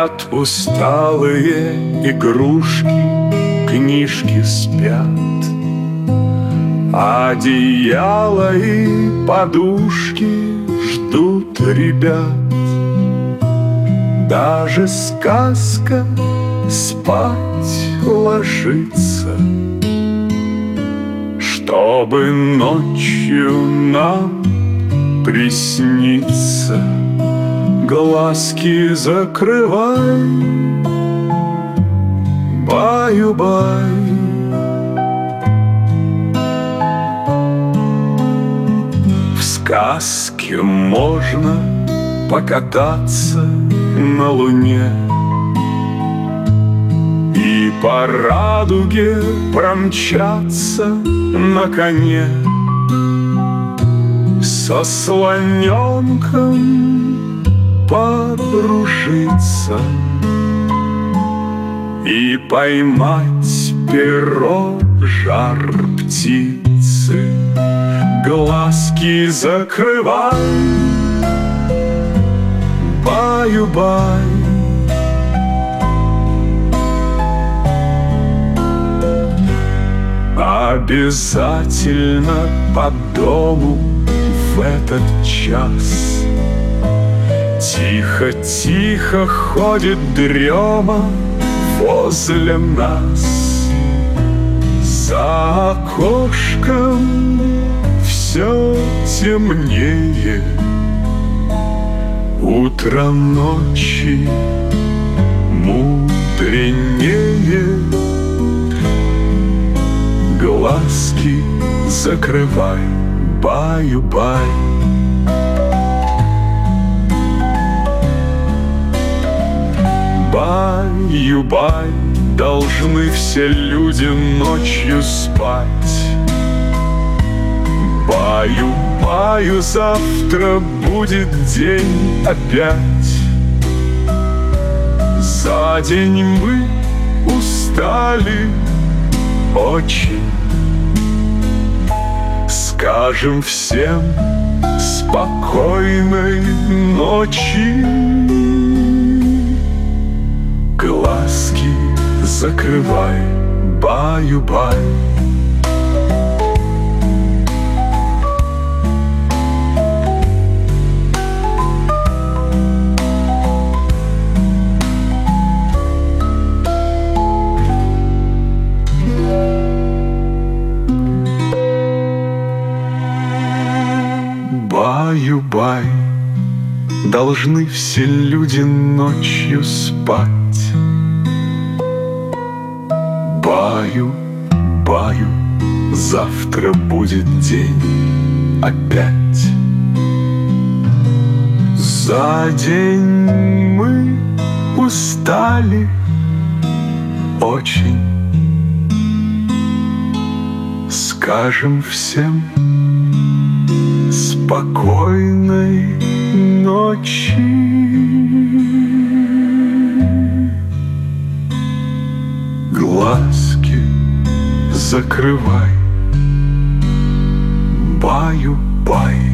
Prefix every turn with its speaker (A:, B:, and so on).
A: Спят усталые игрушки, книжки спят, одеяло и подушки ждут ребят. Даже сказка спать ложится, чтобы ночью нам присниться. Глазки закрывай, баю-бай. В сказке можно покататься на луне и по радуге промчаться на коне. Со слоненком подружиться и поймать перо жар птицы. Глазки закрывай, баю-бай. Обязательно по дому в этот час тихо-тихо ходит дрема возле нас. За окошком все темнее, утро ночи мудренее. Глазки закрывай, баю-бай. Баю-бай, должны все люди ночью спать. Баю-баю, завтра будет день опять. За день мы устали очень. Скажем всем спокойной ночи. Глазки закрывай, баю-бай. Баю-бай, должны все люди ночью спать. Баю-баю, завтра будет день опять. За день мы устали очень. Скажем всем спокойной ночи. Глазки закрывай, баю-бай.